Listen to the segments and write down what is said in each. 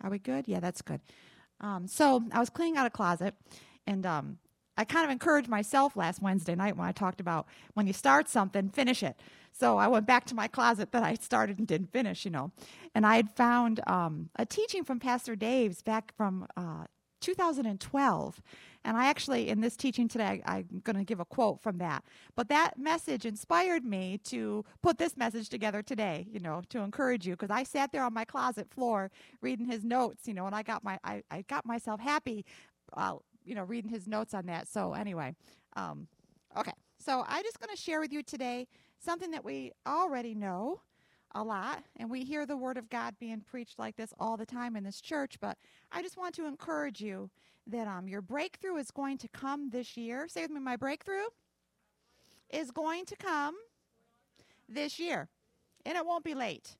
Are we good? Yeah, that's good. So I was cleaning out a closet, and I kind of encouraged myself last Wednesday night when I talked about when you start something, finish it. So I went back to my closet that I started and didn't finish, and I had found a teaching from Pastor Dave's back from 2012. And I actually, in this teaching today, I'm going to give a quote from that. But that message inspired me to put this message together today, to encourage you. Because I sat there on my closet floor reading his notes, and I got myself happy, reading his notes on that. So anyway, okay. So I'm just going to share with you today something that we already know a lot, and we hear the word of God being preached like this all the time in this church, but I just want to encourage you that your breakthrough is going to come this year. Say with me, my breakthrough is going to come this year, and it won't be late.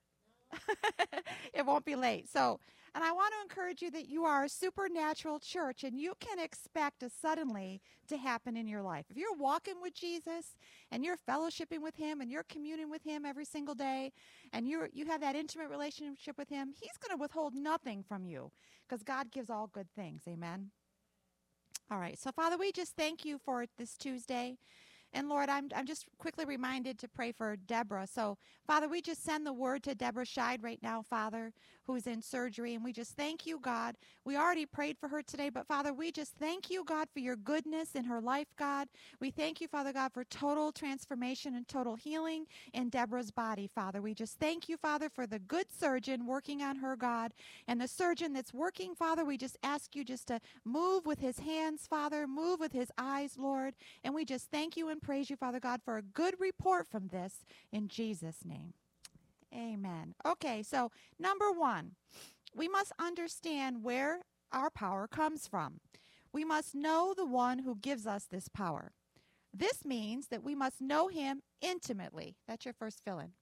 It won't be late. So, and I want to encourage you that you are a supernatural church, and you can expect a suddenly to happen in your life. If you're walking with Jesus and you're fellowshipping with him and you're communing with him every single day and you have that intimate relationship with him, he's going to withhold nothing from you because God gives all good things. Amen. All right. So, Father, we just thank you for this Tuesday. And Lord, I'm just quickly reminded to pray for Deborah. So, Father, we just send the word to Deborah Scheid right now, Father, who's in surgery. And we just thank you, God. We already prayed for her today, but Father, we just thank you, God, for your goodness in her life, God. We thank you, Father God, for total transformation and total healing in Deborah's body, Father. We just thank you, Father, for the good surgeon working on her, God. And the surgeon that's working, Father, we just ask you just to move with his hands, Father, move with his eyes, Lord. And we just thank you and praise you, Father God, for a good report from this in Jesus' name. Amen. Okay, so number one, we must understand where our power comes from. We must know the one who gives us this power. This means that we must know him intimately. That's your first fill-in.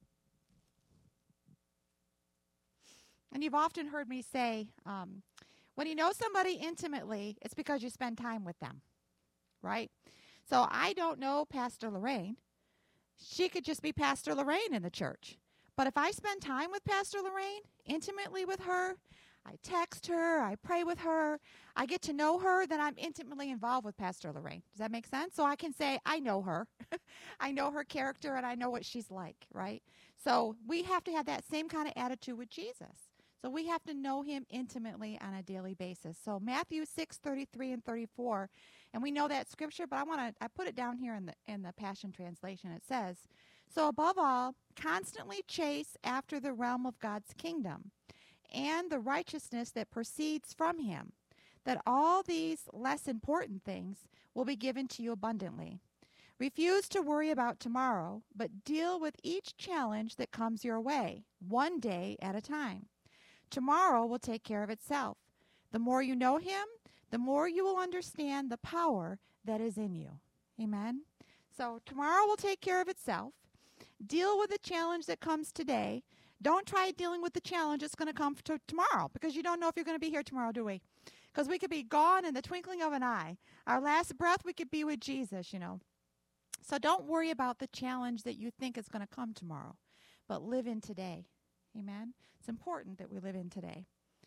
And you've often heard me say, when you know somebody intimately, it's because you spend time with them, right? So I don't know Pastor Lorraine. She could just be Pastor Lorraine in the church. But if I spend time with Pastor Lorraine, intimately with her, I text her, I pray with her, I get to know her, then I'm intimately involved with Pastor Lorraine. Does that make sense? So I can say, I know her. I know her character and I know what she's like, right? So we have to have that same kind of attitude with Jesus. So we have to know him intimately on a daily basis. So Matthew 6:33 and 34, and we know that scripture, but I put it down here in the Passion Translation. It says, so above all, constantly chase after the realm of God's kingdom and the righteousness that proceeds from him, that all these less important things will be given to you abundantly. Refuse to worry about tomorrow, but deal with each challenge that comes your way, one day at a time. Tomorrow will take care of itself. The more you know him, the more you will understand the power that is in you. Amen? So tomorrow will take care of itself. Deal with the challenge that comes today. Don't try dealing with the challenge that's going to come tomorrow, because you don't know if you're going to be here tomorrow, do we? Because we could be gone in the twinkling of an eye. Our last breath, we could be with Jesus, So don't worry about the challenge that you think is going to come tomorrow, but live in today. Amen? It's important that we live in today.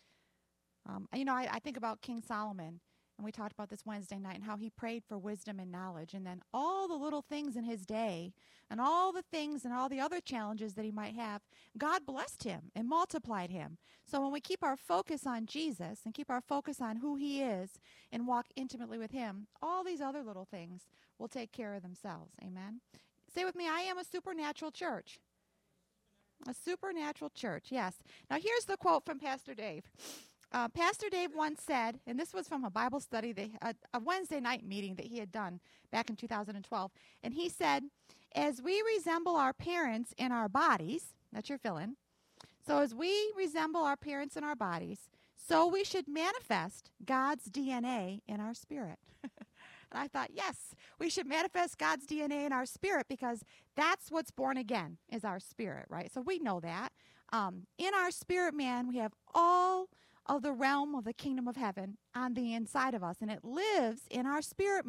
I think about King Solomon, and we talked about this Wednesday night, and how he prayed for wisdom and knowledge, and then all the little things in his day, and all the things and all the other challenges that he might have, God blessed him and multiplied him. So when we keep our focus on Jesus and keep our focus on who he is and walk intimately with him, all these other little things will take care of themselves. Amen? Say with me, I am a supernatural church. A supernatural church, yes. Now here's the quote from Pastor Dave. Pastor Dave once said, and this was from a Bible study, a Wednesday night meeting that he had done back in 2012, and he said, as we resemble our parents in our bodies, that's your fill-in, so as we resemble our parents in our bodies, so we should manifest God's DNA in our spirit. And I thought, yes, we should manifest God's DNA in our spirit, because that's what's born again, is our spirit, right? So we know that. In our spirit man, we have all of the realm of the kingdom of heaven on the inside of us, and it lives in our spirit man.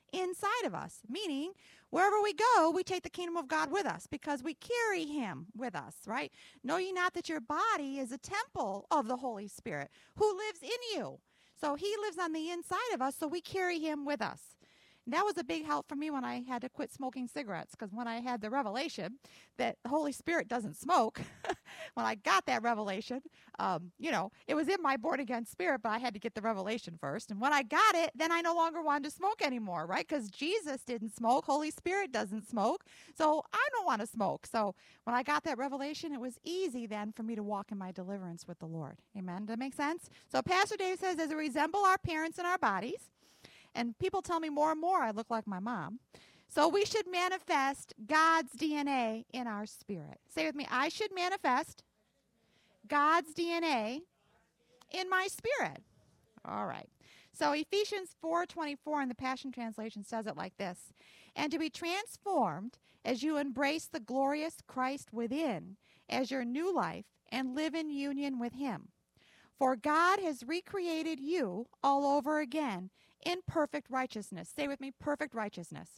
inside of us, meaning wherever we go, we take the kingdom of God with us because we carry him with us, right? Know ye not that your body is a temple of the Holy Spirit who lives in you? So he lives on the inside of us, so we carry him with us. And that was a big help for me when I had to quit smoking cigarettes, because when I had the revelation that the Holy Spirit doesn't smoke, when I got that revelation, it was in my born-again spirit, but I had to get the revelation first. And when I got it, then I no longer wanted to smoke anymore, right? Because Jesus didn't smoke. Holy Spirit doesn't smoke. So I don't want to smoke. So when I got that revelation, it was easy then for me to walk in my deliverance with the Lord. Amen? Does that make sense? So Pastor Dave says, as we resemble our parents in our bodies, and people tell me more and more I look like my mom. So we should manifest God's DNA in our spirit. Say with me, I should manifest God's DNA in my spirit. All right. So Ephesians 4:24 in the Passion Translation says it like this. And to be transformed as you embrace the glorious Christ within as your new life and live in union with him. For God has recreated you all over again in perfect righteousness. Say with me, perfect righteousness.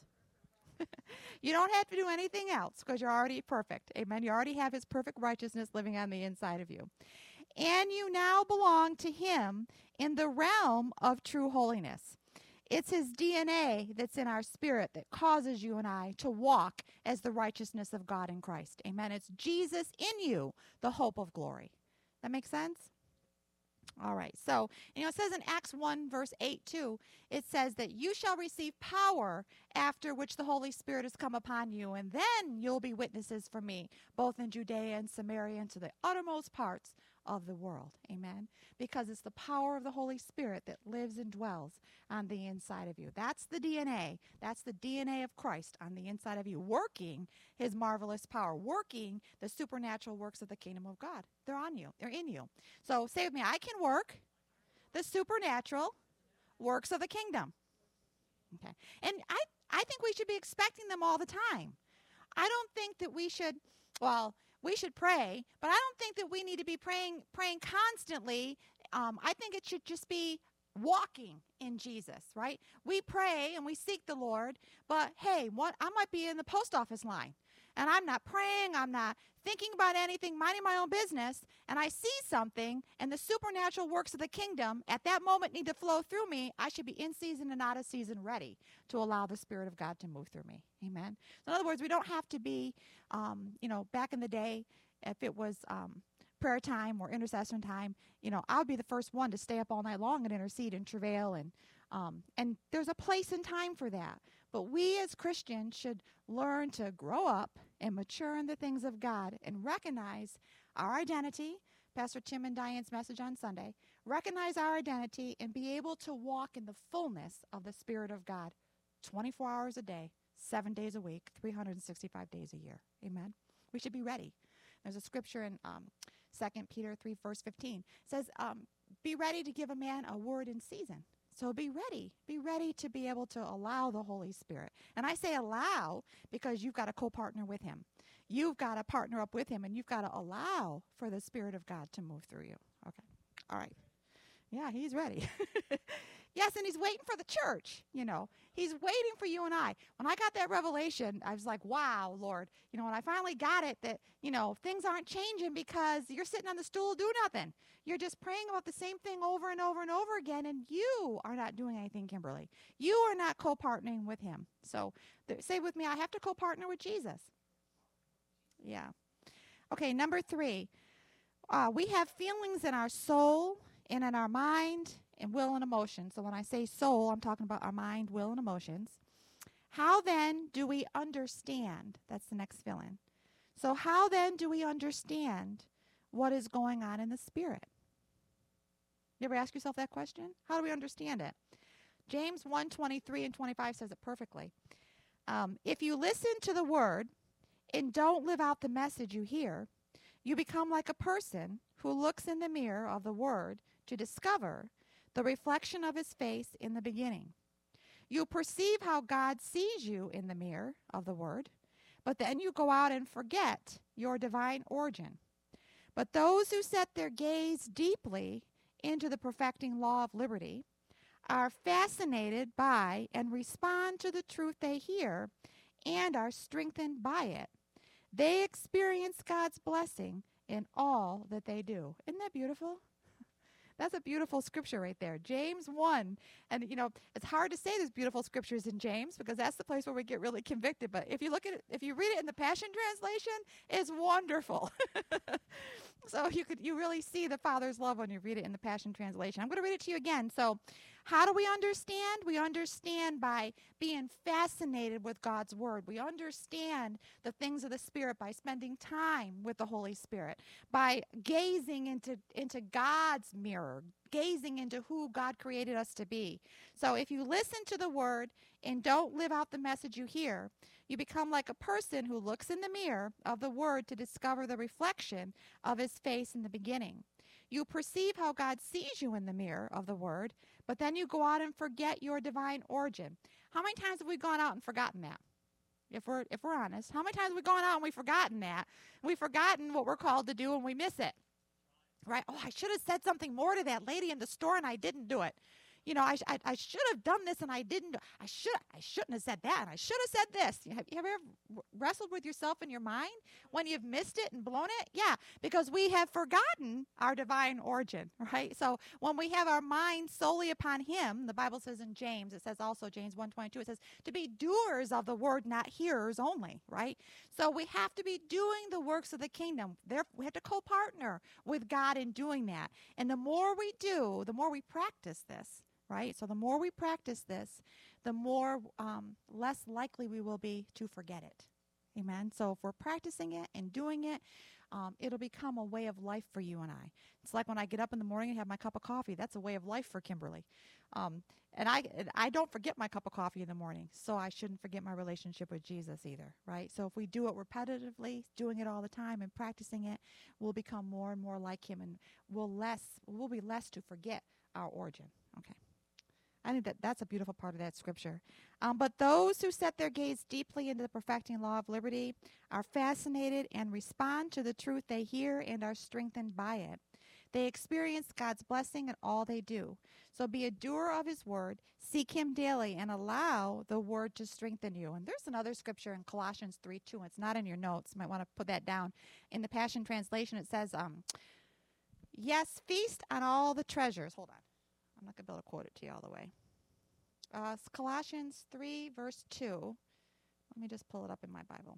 You don't have to do anything else because you're already perfect. Amen. You already have his perfect righteousness living on the inside of you. And you now belong to him in the realm of true holiness. It's his DNA that's in our spirit that causes you and I to walk as the righteousness of God in Christ. Amen. It's Jesus in you, the hope of glory. That makes sense? All right. So, it says in Acts 1, verse 8, too, it says that you shall receive power after which the Holy Spirit has come upon you, and then you'll be witnesses for me, both in Judea and Samaria and to the uttermost parts of the world. Amen. Because it's the power of the Holy Spirit that lives and dwells on the inside of you. That's the DNA. That's the DNA of Christ on the inside of you, working his marvelous power, working the supernatural works of the kingdom of God. They're on you. They're in you. So say with me, I can work the supernatural works of the kingdom. Okay. And I think we should be expecting them all the time. I don't think that we should, we should pray, but I don't think that we need to be praying constantly. I think it should just be walking in Jesus, right? We pray and we seek the Lord, but hey, I might be in the post office line, and I'm not praying, I'm not thinking about anything, minding my own business, and I see something, and the supernatural works of the kingdom at that moment need to flow through me. I should be in season and out of season ready to allow the Spirit of God to move through me. Amen. So in other words, we don't have to be, back in the day, if it was prayer time or intercession time, I would be the first one to stay up all night long and intercede and travail, and there's a place and time for that. But we as Christians should learn to grow up and mature in the things of God and recognize our identity. Pastor Tim and Diane's message on Sunday, recognize our identity and be able to walk in the fullness of the Spirit of God 24 hours a day, 7 days a week, 365 days a year. Amen. We should be ready. There's a scripture in 2 Peter 3, verse 15. It says, be ready to give a man a word in season. So be ready. Be ready to be able to allow the Holy Spirit. And I say allow because you've got to co-partner with him. You've got to partner up with him, and you've got to allow for the Spirit of God to move through you. Okay. All right. Yeah, he's ready. Yes, and he's waiting for the church, He's waiting for you and I. When I got that revelation, I was like, wow, Lord. When I finally got it that, things aren't changing because you're sitting on the stool doing nothing. You're just praying about the same thing over and over and over again, and you are not doing anything, Kimberly. You are not co-partnering with him. So say with me, I have to co-partner with Jesus. Yeah. Okay, number 3. We have feelings in our soul and in our mind and will and emotion. So when I say soul, I'm talking about our mind, will, and emotions. How then do we understand? That's the next fill-in. So how then do we understand what is going on in the Spirit? You ever ask yourself that question? How do we understand it? James 1:23 and 25 says it perfectly. If you listen to the word and don't live out the message you hear, you become like a person who looks in the mirror of the word to discover the reflection of his face in the beginning. You perceive how God sees you in the mirror of the word, but then you go out and forget your divine origin. But those who set their gaze deeply into the perfecting law of liberty are fascinated by and respond to the truth they hear and are strengthened by it. They experience God's blessing in all that they do. Isn't that beautiful? That's a beautiful scripture right there. James 1. And, it's hard to say there's beautiful scriptures in James because that's the place where we get really convicted. But if you look at it, if you read it in the Passion Translation, it's wonderful. So you really see the Father's love when you read it in the Passion Translation. I'm going to read it to you again. So how do we understand? We understand by being fascinated with God's Word. We understand the things of the Spirit by spending time with the Holy Spirit, by gazing into God's mirror, gazing into who God created us to be. So if you listen to the Word and don't live out the message you hear, you become like a person who looks in the mirror of the Word to discover the reflection of His face in the beginning. You perceive how God sees you in the mirror of the Word, but then you go out and forget your divine origin. How many times have we gone out and forgotten that? If we're honest, how many times have we gone out and we've forgotten that? We've forgotten what we're called to do and we miss it. Right? Oh, I should have said something more to that lady in the store and I didn't do it. I should have done this and I didn't. I shouldn't have said that and I should have said this. Have you ever wrestled with yourself in your mind when you've missed it and blown it? Yeah, because we have forgotten our divine origin, right? So when we have our mind solely upon Him, the Bible says in James, it says also James 1:22, it says to be doers of the word, not hearers only, right? So we have to be doing the works of the kingdom. We have to co-partner with God in doing that. And the more we do, the more we practice this. Right? So the more we practice this, the more less likely we will be to forget it. Amen? So if we're practicing it and doing it, it'll become a way of life for you and I. It's like when I get up in the morning and have my cup of coffee. That's a way of life for Kimberly. And I don't forget my cup of coffee in the morning, so I shouldn't forget my relationship with Jesus either, right? So if we do it repetitively, doing it all the time and practicing it, we'll become more and more like Him, and we'll be less to forget our origin. Okay. I think that's a beautiful part of that scripture. But those who set their gaze deeply into the perfecting law of liberty are fascinated and respond to the truth they hear and are strengthened by it. They experience God's blessing in all they do. So be a doer of His word, seek Him daily, and allow the word to strengthen you. And there's another scripture in Colossians 3:2. It's not in your notes. You might want to put that down. In the Passion Translation, it says, yes, feast on all the treasures. Hold on. I'm not going to be able to quote it to you all the way. It's Colossians 3, verse 2. Let me just pull it up in my Bible.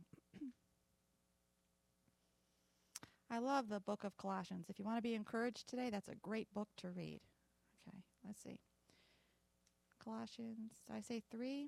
I love the book of Colossians. If you want to be encouraged today, that's a great book to read. Okay, let's see. Colossians, did I say 3?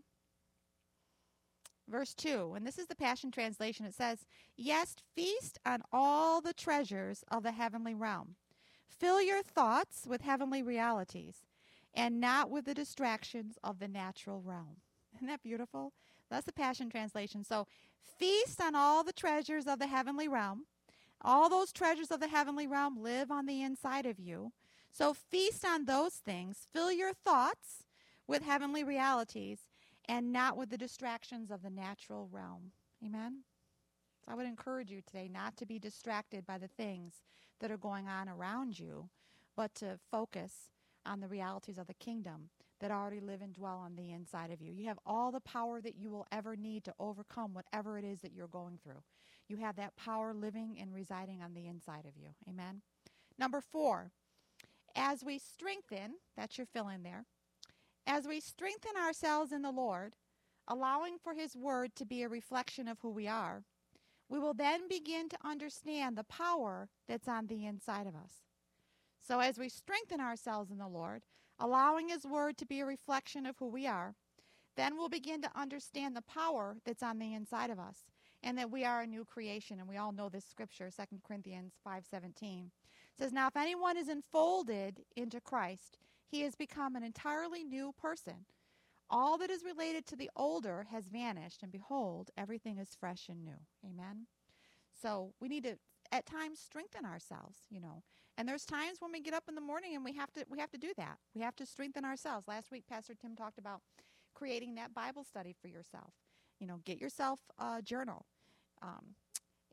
Verse 2, and this is the Passion Translation. It says, yes, feast on all the treasures of the heavenly realm. Fill your thoughts with heavenly realities and not with the distractions of the natural realm. Isn't that beautiful? That's the Passion Translation. So feast on all the treasures of the heavenly realm. All those treasures of the heavenly realm live on the inside of you. So feast on those things. Fill your thoughts with heavenly realities and not with the distractions of the natural realm. Amen? So I would encourage you today not to be distracted by the things that are going on around you, but to focus on the realities of the kingdom that already live and dwell on the inside of you. You have all the power that you will ever need to overcome whatever it is that you're going through. You have that power living and residing on the inside of you. Amen? Number 4, as we strengthen, that's your fill in there, as we strengthen ourselves in the Lord, allowing for His word to be a reflection of who we are, we will then begin to understand the power that's on the inside of us. So as we strengthen ourselves in the Lord, allowing His word to be a reflection of who we are, then we'll begin to understand the power that's on the inside of us and that we are a new creation. And we all know this scripture, 2 Corinthians 5:17. It says, now if anyone is enfolded into Christ, he has become an entirely new person. All that is related to the older has vanished, and behold, everything is fresh and new. Amen? So we need to, at times, strengthen ourselves, And there's times when we get up in the morning and we have to do that. We have to strengthen ourselves. Last week, Pastor Tim talked about creating that Bible study for yourself. Get yourself a journal.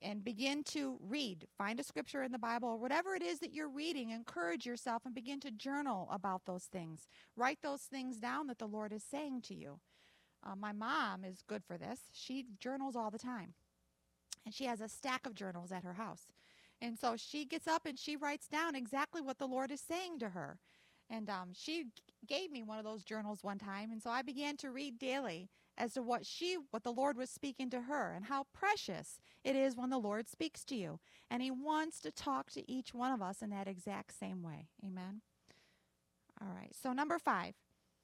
and begin to read. Find a scripture in the Bible or whatever it is that you're reading. Encourage yourself and begin to journal about those things. Write those things down that the Lord is saying to you. My mom is good for this. She journals all the time. And she has a stack of journals at her house. And so she gets up and she writes down exactly what the Lord is saying to her. And she gave me one of those journals one time. And so I began to read daily as to what the Lord was speaking to her and how precious it is when the Lord speaks to you. And he wants to talk to each one of us in that exact same way. Amen. All right. So number 5,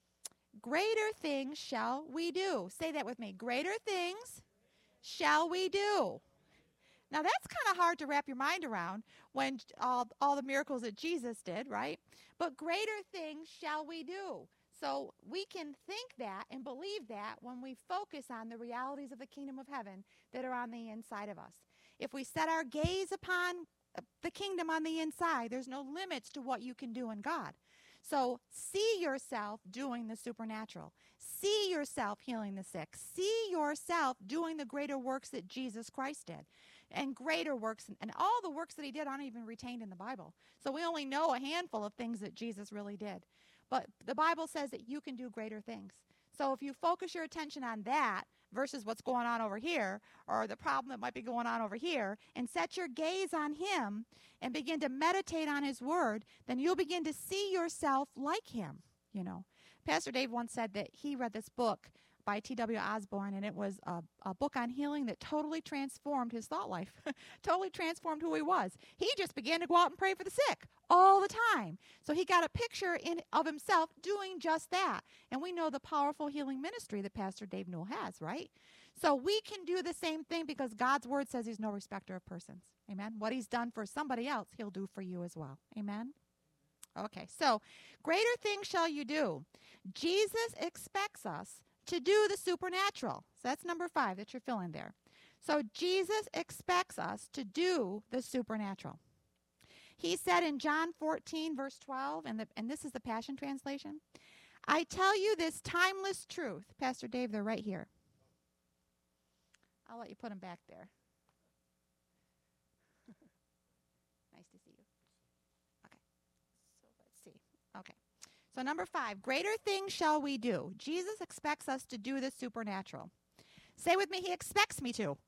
greater things shall we do. Say that with me. Greater things shall we do. Now that's kind of hard to wrap your mind around when all the miracles that Jesus did, right? But greater things shall we do. So we can think that and believe that when we focus on the realities of the kingdom of heaven that are on the inside of us. If we set our gaze upon the kingdom on the inside, there's no limits to what you can do in God. So see yourself doing the supernatural. See yourself healing the sick. See yourself doing the greater works that Jesus Christ did. And greater works, and all the works that he did aren't even retained in the Bible. So we only know a handful of things that Jesus really did. But the Bible says that you can do greater things. So if you focus your attention on that versus what's going on over here, or the problem that might be going on over here, and set your gaze on him and begin to meditate on his word, then you'll begin to see yourself like him. You know, Pastor Dave once said that he read this book by T.W. Osborne, and it was a book on healing that totally transformed his thought life, totally transformed who he was. He just began to go out and pray for the sick all the time. So he got a picture of himself doing just that. And we know the powerful healing ministry that Pastor Dave Newell has, right? So we can do the same thing because God's word says he's no respecter of persons. Amen? What he's done for somebody else, he'll do for you as well. Amen? Okay, so greater things shall you do. Jesus expects us to do the supernatural. So that's number 5 that you're filling there. So Jesus expects us to do the supernatural. He said in John 14, verse 12, and this is the Passion Translation, I tell you this timeless truth. Pastor Dave, they're right here. I'll let you put them back there. Nice to see you. Okay. So let's see. Okay. So number 5, greater things shall we do. Jesus expects us to do the supernatural. Say with me, he expects me to.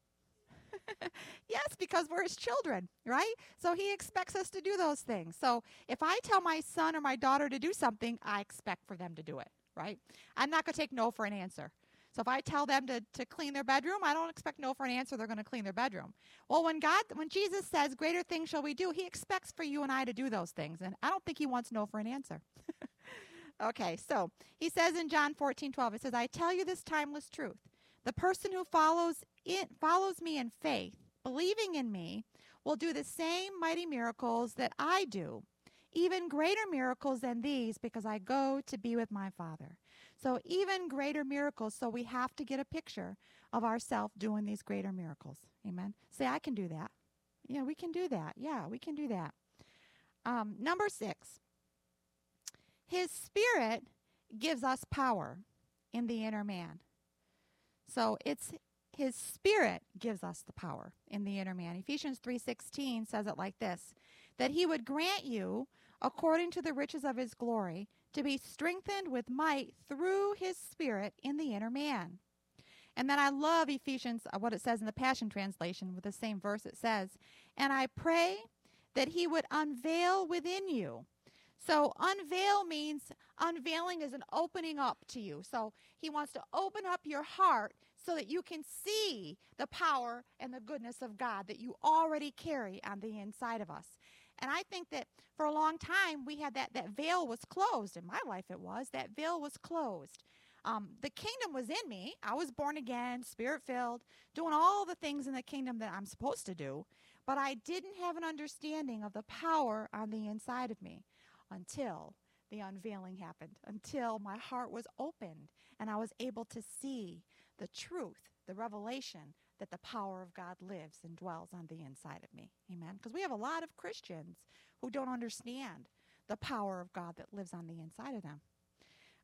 Yes, because we're his children, right? So he expects us to do those things. So if I tell my son or my daughter to do something, I expect for them to do it, right? I'm not going to take no for an answer. So if I tell them to clean their bedroom, I don't expect no for an answer. They're going to clean their bedroom. Well, when Jesus says, greater things shall we do, he expects for you and I to do those things. And I don't think he wants no for an answer. Okay, so he says in John 14:12, it says, I tell you this timeless truth. The person who follows me in faith, believing in me, will do the same mighty miracles that I do, even greater miracles than these, because I go to be with my Father. So even greater miracles, so we have to get a picture of ourselves doing these greater miracles. Amen. Say, I can do that. Yeah, we can do that. Yeah, we can do that. Number 6. His Spirit gives us power in the inner man. So it's his Spirit gives us the power in the inner man. Ephesians 3:16 says it like this, that he would grant you, according to the riches of his glory, to be strengthened with might through his Spirit in the inner man. And then I love Ephesians, what it says in the Passion Translation with the same verse. It says, and I pray that he would unveil within you. So unveil means unveiling is an opening up to you. So he wants to open up your heart so that you can see the power and the goodness of God that you already carry on the inside of us. And I think that for a long time we had that veil was closed. In my life it was. That veil was closed. The kingdom was in me. I was born again, Spirit-filled, doing all the things in the kingdom that I'm supposed to do. But I didn't have an understanding of the power on the inside of me until the unveiling happened, until my heart was opened and I was able to see the truth, the revelation that the power of God lives and dwells on the inside of me. Amen. Because we have a lot of Christians who don't understand the power of God that lives on the inside of them.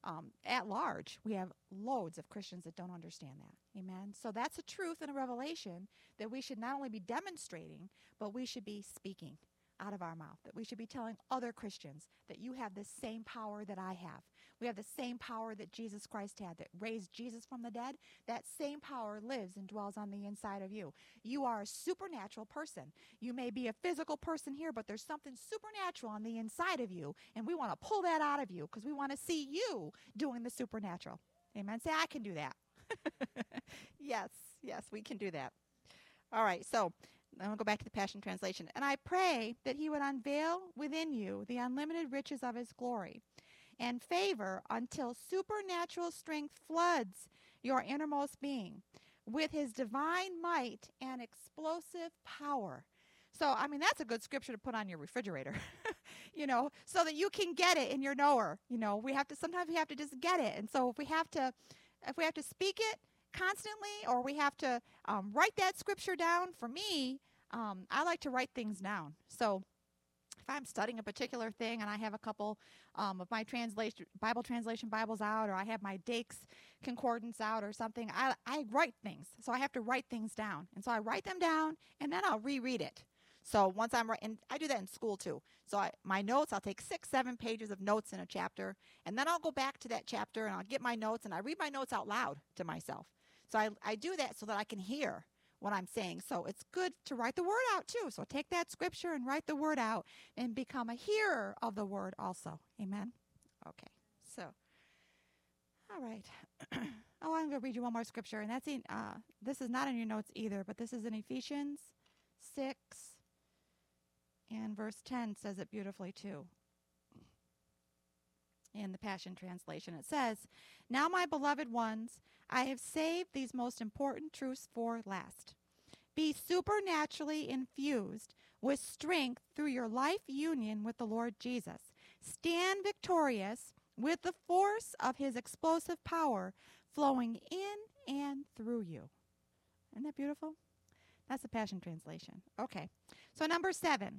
at large, we have loads of Christians that don't understand that. Amen. So that's a truth and a revelation that we should not only be demonstrating, but we should be speaking out of our mouth, that we should be telling other Christians that you have the same power that I have. We have the same power that Jesus Christ had, that raised Jesus from the dead. That same power lives and dwells on the inside of you. You are a supernatural person. You may be a physical person here, but there's something supernatural on the inside of you, and we want to pull that out of you because we want to see you doing the supernatural. Amen. Say, I can do that. Yes, we can do that. All right, so I'm going to go back to the Passion Translation. And I pray that he would unveil within you the unlimited riches of his glory and favor until supernatural strength floods your innermost being with his divine might and explosive power. So, I mean, that's a good scripture to put on your refrigerator, so that you can get it in your knower. Sometimes we have to just get it. And so if we have to speak it constantly, or we have to write that scripture down, for me, I like to write things down. So if I'm studying a particular thing and I have a couple of my Bible translation Bibles out, or I have my Dake's Concordance out or something, I write things. So I have to write things down. And so I write them down, and then I'll reread it. So once and I do that in school too. So my notes, I'll take 6-7 pages of notes in a chapter, and then I'll go back to that chapter and I'll get my notes, and I read my notes out loud to myself. So I do that so that I can hear what I'm saying. So it's good to write the word out too. So take that scripture and write the word out and become a hearer of the word also. Amen. Okay. So, all right. I'm going to read you one more scripture, and that's this is not in your notes either, but this is in Ephesians 6, and verse 10 says it beautifully too. In the Passion Translation, it says, "Now, my beloved ones, I have saved these most important truths for last. Be supernaturally infused with strength through your life union with the Lord Jesus. Stand victorious with the force of his explosive power flowing in and through you." Isn't that beautiful? That's the Passion Translation. Okay, so number 7.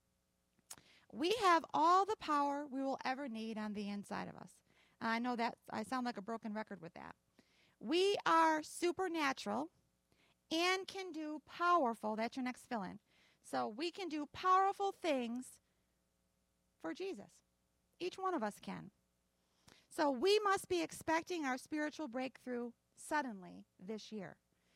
We have all the power we will ever need on the inside of us. I know that I sound like a broken record with that. We are supernatural and can do powerful, that's your next fill-in. So we can do powerful things for Jesus. Each one of us can. So we must be expecting our spiritual breakthrough suddenly this year.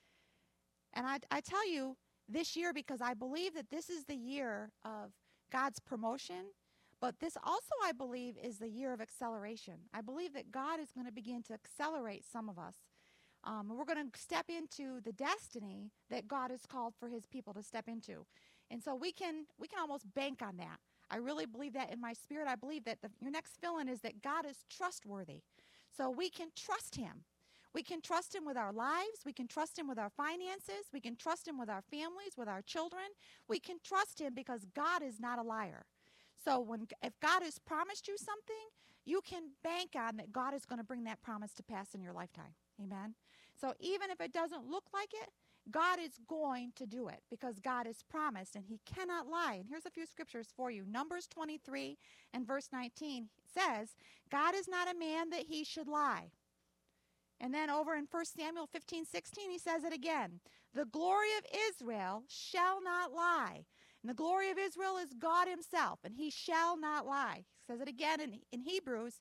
And I tell you this year because I believe that this is the year of God's promotion, but this also, I believe, is the year of acceleration. I believe that God is going to begin to accelerate some of us. We're going to step into the destiny that God has called for his people to step into. And so we can almost bank on that. I really believe that in my spirit. I believe that your next fill-in is that God is trustworthy. So we can trust him. We can trust him with our lives. We can trust him with our finances. We can trust him with our families, with our children. We can trust him because God is not a liar. So if God has promised you something, you can bank on that God is going to bring that promise to pass in your lifetime. Amen. So even if it doesn't look like it, God is going to do it because God has promised and he cannot lie. And here's a few scriptures for you. Numbers 23 and verse 19 says, "God is not a man that he should lie." And then over in 1 Samuel 15:16, he says it again. "The glory of Israel shall not lie." And the glory of Israel is God himself, and he shall not lie. He says it again in Hebrews.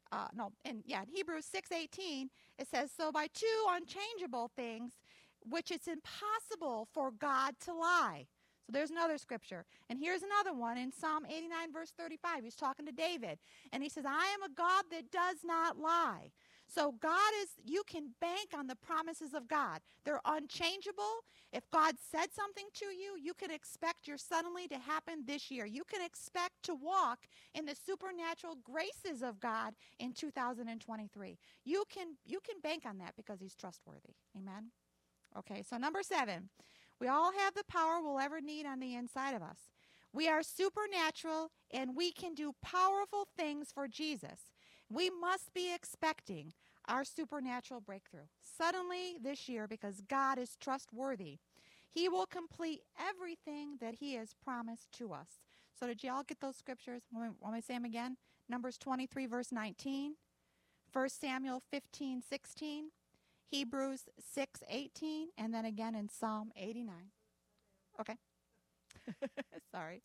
In Hebrews 6:18, it says, "So by two unchangeable things, which it's impossible for God to lie." So there's another scripture. And here's another one in Psalm 89, verse 35. He's talking to David. And he says, "I am a God that does not lie." So you can bank on the promises of God. They're unchangeable. If God said something to you, you can expect your suddenly to happen this year. You can expect to walk in the supernatural graces of God in 2023. You can bank on that because he's trustworthy. Amen? Okay, so number 7. We all have the power we'll ever need on the inside of us. We are supernatural and we can do powerful things for Jesus. We must be expecting our supernatural breakthrough suddenly this year because God is trustworthy. He will complete everything that he has promised to us. So did you all get those scriptures? Want me to say them again? Numbers 23, verse 19. 1 Samuel 15:16, Hebrews 6:18, and then again in Psalm 89. Okay. Sorry.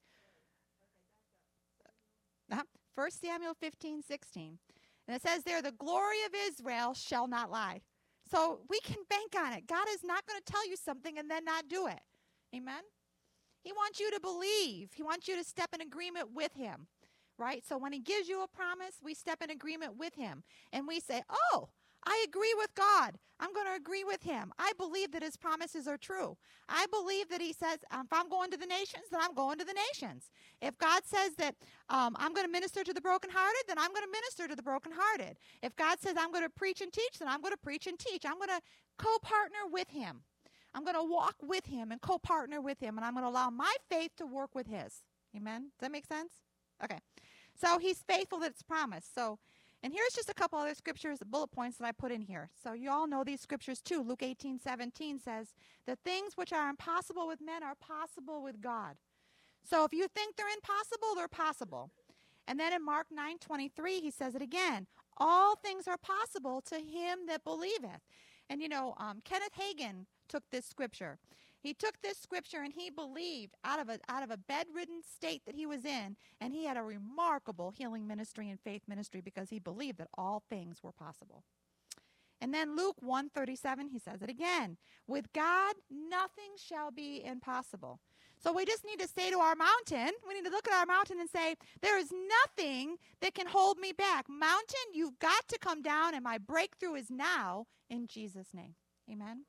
1 Samuel 15:16. And it says there, the glory of Israel shall not lie. So we can bank on it. God is not going to tell you something and then not do it. Amen? He wants you to believe. He wants you to step in agreement with him. Right? So when he gives you a promise, we step in agreement with him. And we say, oh, I agree with God. I'm going to agree with him. I believe that his promises are true. I believe that he says, if I'm going to the nations, then I'm going to the nations. If God says that I'm going to minister to the brokenhearted, then I'm going to minister to the brokenhearted. If God says I'm going to preach and teach, then I'm going to preach and teach. I'm going to co-partner with him. I'm going to walk with him and co-partner with him, and I'm going to allow my faith to work with his. Amen? Does that make sense? Okay. So he's faithful that it's promised. And here's just a couple other scriptures, bullet points that I put in here. So you all know these scriptures too. Luke 18:17 says, the things which are impossible with men are possible with God. So if you think they're impossible, they're possible. And then in Mark 9:23, he says it again. All things are possible to him that believeth. And Kenneth Hagin took this scripture. He took this scripture and he believed out of a bedridden state that he was in, and he had a remarkable healing ministry and faith ministry because he believed that all things were possible. And then Luke 1:37, he says it again. With God, nothing shall be impossible. So we just need to say to our mountain, we need to look at our mountain and say, there is nothing that can hold me back. Mountain, you've got to come down, and my breakthrough is now in Jesus' name. Amen.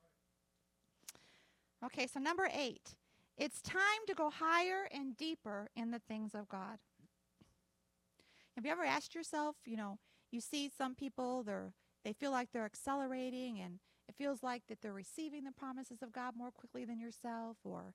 Okay, so number 8, it's time to go higher and deeper in the things of God. Have you ever asked yourself, you see some people, they feel like they're accelerating, and it feels like that they're receiving the promises of God more quickly than yourself, or,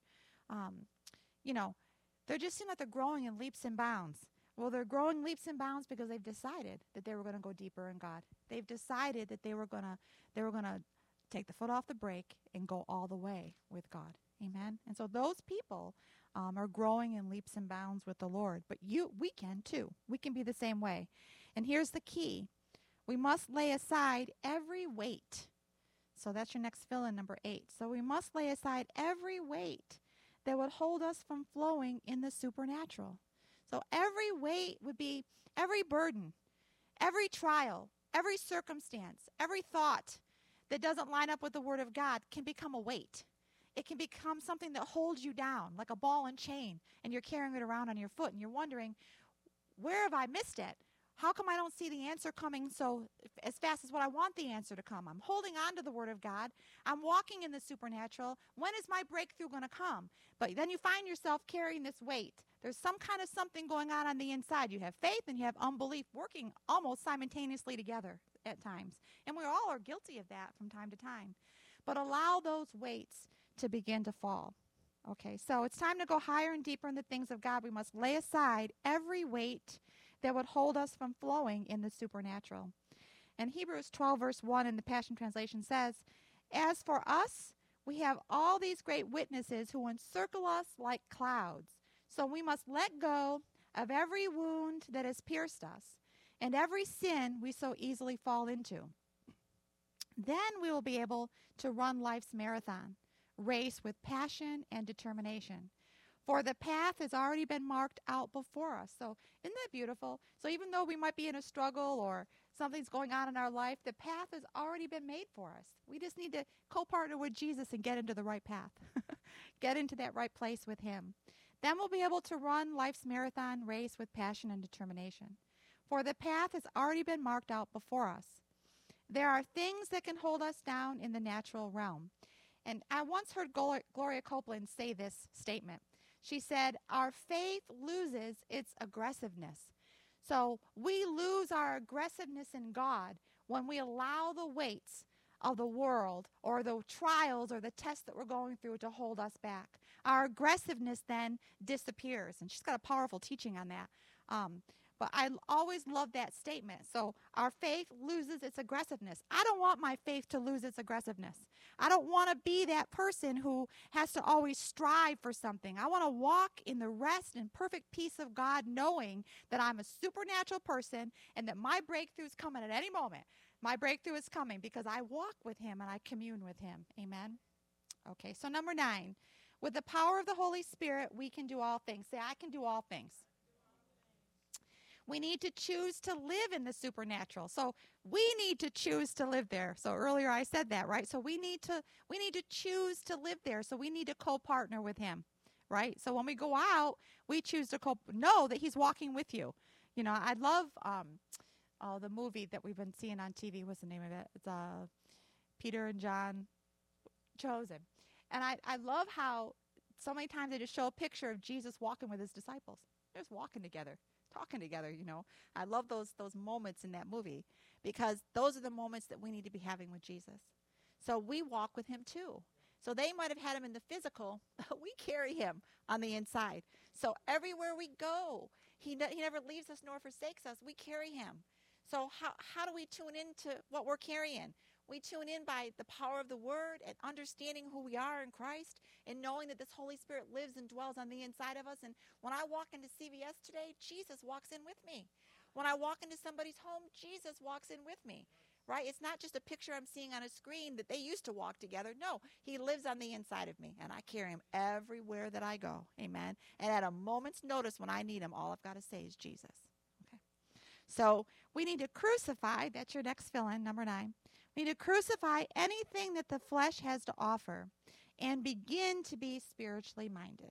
they just seem like they're growing in leaps and bounds. Well, they're growing leaps and bounds because they've decided that they were going to go deeper in God. They've decided that they were going to take the foot off the brake and go all the way with God. Amen. And so those people are growing in leaps and bounds with the Lord. But we can too. We can be the same way. And here's the key. We must lay aside every weight. So that's your next fill-in, number 8. So we must lay aside every weight that would hold us from flowing in the supernatural. So every weight would be every burden, every trial, every circumstance, every thought that doesn't line up with the Word of God can become a weight. It can become something that holds you down, like a ball and chain, and you're carrying it around on your foot, and you're wondering, where have I missed it? How come I don't see the answer coming as fast as what I want the answer to come? I'm holding on to the Word of God. I'm walking in the supernatural. When is my breakthrough going to come? But then you find yourself carrying this weight. There's some kind of something going on the inside. You have faith and you have unbelief working almost simultaneously together at times. And we all are guilty of that from time to time. But allow those weights to begin to fall. Okay, so it's time to go higher and deeper in the things of God. We must lay aside every weight that would hold us from flowing in the supernatural. And Hebrews 12, verse 1 in the Passion Translation says, as for us, we have all these great witnesses who encircle us like clouds. So we must let go of every wound that has pierced us and every sin we so easily fall into. Then we will be able to run life's marathon race with passion and determination. For the path has already been marked out before us. So isn't that beautiful? So even though we might be in a struggle or something's going on in our life, the path has already been made for us. We just need to co-partner with Jesus and get into the right path. Get into that right place with him. Then we'll be able to run life's marathon race with passion and determination. For the path has already been marked out before us. There are things that can hold us down in the natural realm. And I once heard Gloria Copeland say this statement. She said, our faith loses its aggressiveness. So we lose our aggressiveness in God when we allow the weights of the world or the trials or the tests that we're going through to hold us back. Our aggressiveness then disappears. And she's got a powerful teaching on that. But I always love that statement. So our faith loses its aggressiveness. I don't want my faith to lose its aggressiveness. I don't want to be that person who has to always strive for something. I want to walk in the rest and perfect peace of God, knowing that I'm a supernatural person and that my breakthrough is coming at any moment. My breakthrough is coming because I walk with him and I commune with him. Amen. Okay, so number 9. With the power of the Holy Spirit, we can do all things. Say, I can do all things. We need to choose to live in the supernatural. So we need to choose to live there. So earlier I said that, right? So we need to choose to live there. So we need to co-partner with him, right? So when we go out, we choose to know that he's walking with you. You know, I love the movie that we've been seeing on TV. What's the name of it? It's Peter and John Chosen. And I love how so many times they just show a picture of Jesus walking with his disciples. They're just walking together, talking together, you know. I love those moments in that movie because those are the moments that we need to be having with Jesus. So we walk with him too. So they might have had him in the physical, but we carry him on the inside. So everywhere we go, he never leaves us nor forsakes us. We carry him. So how do we tune into what we're carrying? We tune in by the power of the Word and understanding who we are in Christ and knowing that this Holy Spirit lives and dwells on the inside of us. And when I walk into CVS today, Jesus walks in with me. When I walk into somebody's home, Jesus walks in with me, right? It's not just a picture I'm seeing on a screen that they used to walk together. No, he lives on the inside of me, and I carry him everywhere that I go. Amen. And at a moment's notice when I need him, all I've got to say is Jesus. Okay. So we need to crucify. That's your next fill-in, number 9. We need to crucify anything that the flesh has to offer and begin to be spiritually minded.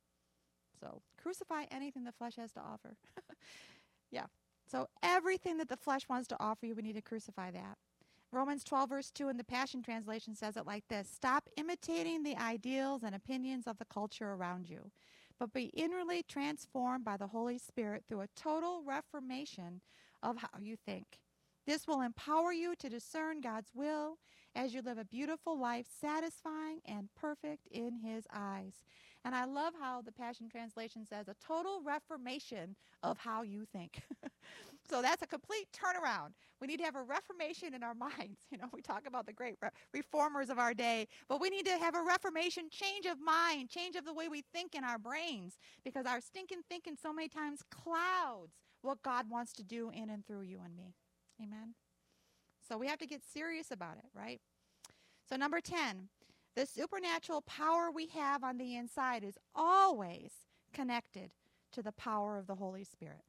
So crucify anything the flesh has to offer. Yeah. So everything that the flesh wants to offer you, we need to crucify that. Romans 12, verse 2 in the Passion Translation says it like this: stop imitating the ideals and opinions of the culture around you, but be inwardly transformed by the Holy Spirit through a total reformation of how you think. This will empower you to discern God's will as you live a beautiful life, satisfying and perfect in his eyes. And I love how the Passion Translation says a total reformation of how you think. So that's a complete turnaround. We need to have a reformation in our minds. You know, we talk about the great reformers of our day, but we need to have a reformation, change of mind, change of the way we think in our brains, because our stinking thinking so many times clouds what God wants to do in and through you and me. Amen. So we have to get serious about it, right? So number 10, the supernatural power we have on the inside is always connected to the power of the Holy Spirit.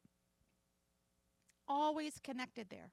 Always connected there.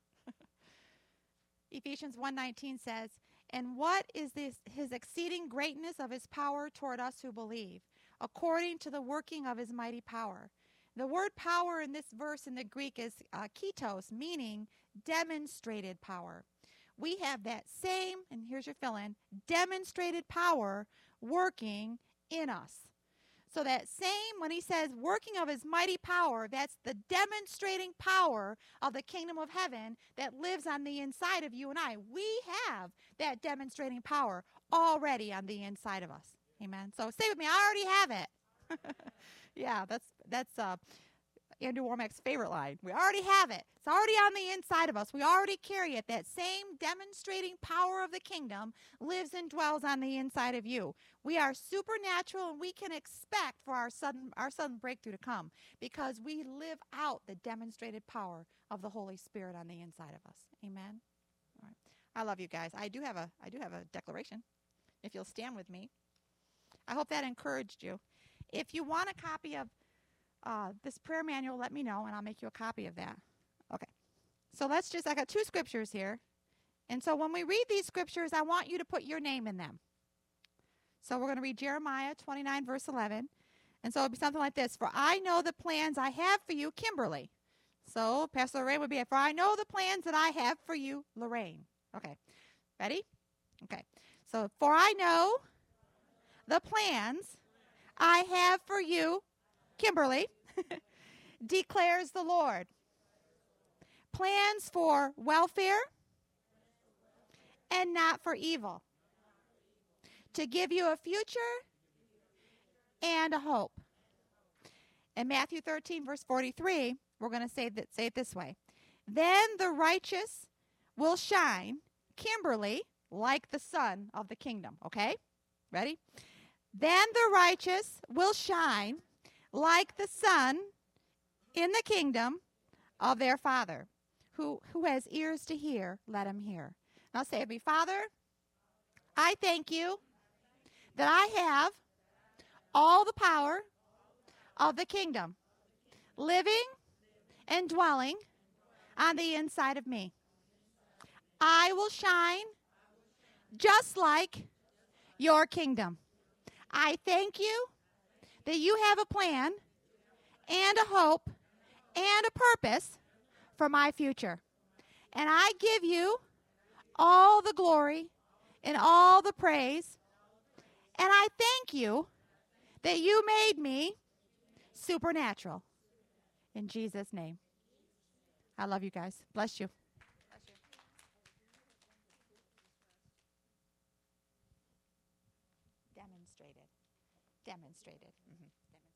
Ephesians 1:19 says, and what is his exceeding greatness of his power toward us who believe, according to the working of his mighty power. The word power in this verse in the Greek is ketos, meaning demonstrated power. We have that same, and here's your fill-in, demonstrated power working in us. So that same, when he says working of his mighty power, that's the demonstrating power of the kingdom of heaven that lives on the inside of you and I. We have that demonstrating power already on the inside of us. Amen. So say with me, I already have it. Yeah, that's Andrew Womack's favorite line. We already have it. It's already on the inside of us. We already carry it. That same demonstrating power of the kingdom lives and dwells on the inside of you. We are supernatural, and we can expect for our sudden breakthrough to come because we live out the demonstrated power of the Holy Spirit on the inside of us. Amen. All right. I love you guys. I do have a declaration. If you'll stand with me. I hope that encouraged you. If you want a copy of this prayer manual, let me know, and I'll make you a copy of that. Okay. So I got 2 scriptures here. And so when we read these scriptures, I want you to put your name in them. So we're going to read Jeremiah 29, verse 11. And so it'll be something like this. For I know the plans I have for you, Kimberly. So Pastor Lorraine would be, for I know the plans that I have for you, Lorraine. Okay. Ready? Okay. So, for I know the plans I have for you, Kimberly, declares the Lord. Plans for welfare and not for evil. To give you a future and a hope. In Matthew 13, verse 43, we're going to say it this way. Then the righteous will shine, Kimberly, like the sun of the kingdom. Okay? Ready? Then the righteous will shine like the sun in the kingdom of their Father. Who has ears to hear, let him hear. Now say it with me. Father, I thank you that I have all the power of the kingdom living and dwelling on the inside of me. I will shine just like your kingdom. I thank you that you have a plan and a hope and a purpose for my future. And I give you all the glory and all the praise. And I thank you that you made me supernatural. In Jesus' name. I love you guys. Bless you. Demonstrated. Mm-hmm. Demonstrated.